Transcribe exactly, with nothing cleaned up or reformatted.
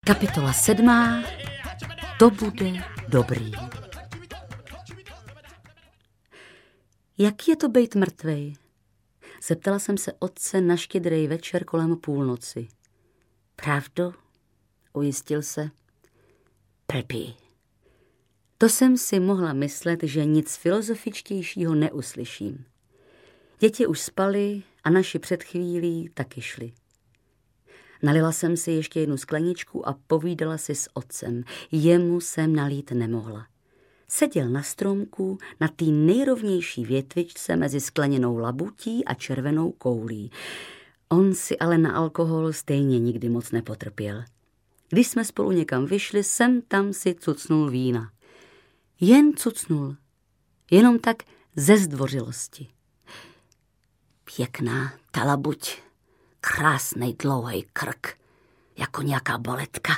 Kapitola sedmá. To bude dobrý. Jak je to bejt mrtvej? Zeptala jsem se otce na štědrý večer kolem půlnoci. Pravdu? Ujistil se. Blbý. To jsem si mohla myslet, že nic filozofičtějšího neuslyším. Děti už spaly a naši před chvílí taky šli. Nalila jsem si ještě jednu skleničku a povídala si s otcem. Jemu jsem nalít nemohla. Seděl na stromku na té nejrovnější větvičce mezi skleněnou labutí a červenou koulí. On si ale na alkohol stejně nikdy moc nepotrpěl. Když jsme spolu někam vyšli, sem tam si cucnul vína. Jen cucnul. Jenom tak ze zdvořilosti. Pěkná ta labuť. Krásnej dlouhej krk. Jako nějaká boletka.